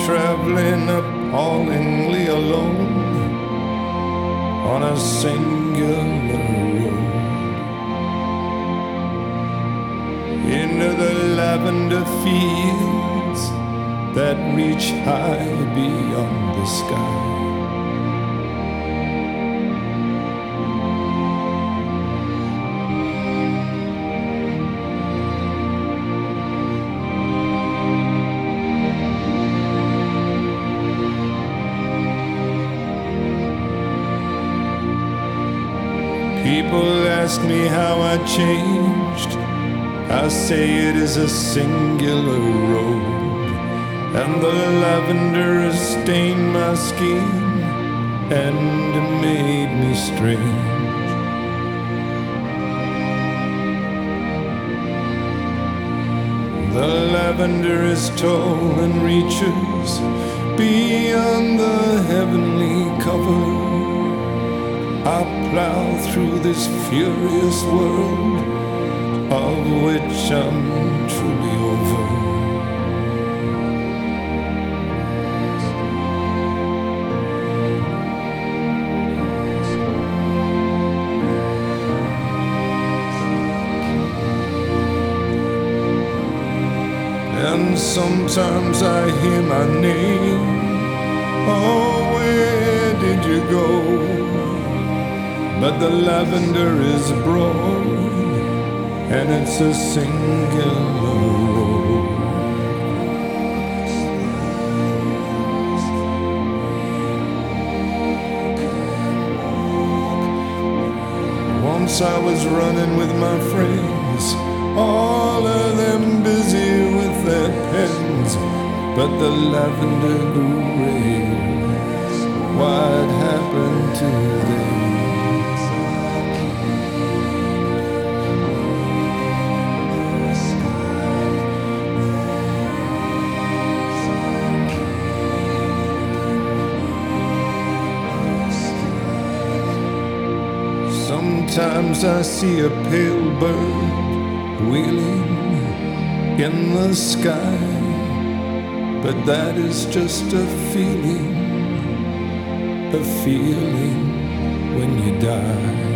traveling appallingly alone on a singular road into the lavender fields that reach high beyond the sky. People ask me how I changed. I say it is a singular road, and the lavender has stained my skin and made me strange. The lavender is tall and reaches beyond the heavenly cover. I plow through this furious world of which I'm truly over. And sometimes I hear my name. Oh, where did you go? But the lavender is broad, and it's a singular road. Once I was running with my friends, all of them busy with their pens, but the lavender grew rare. What happened to them? Sometimes I see a pale bird wheeling in the sky, but that is just a feeling when you die.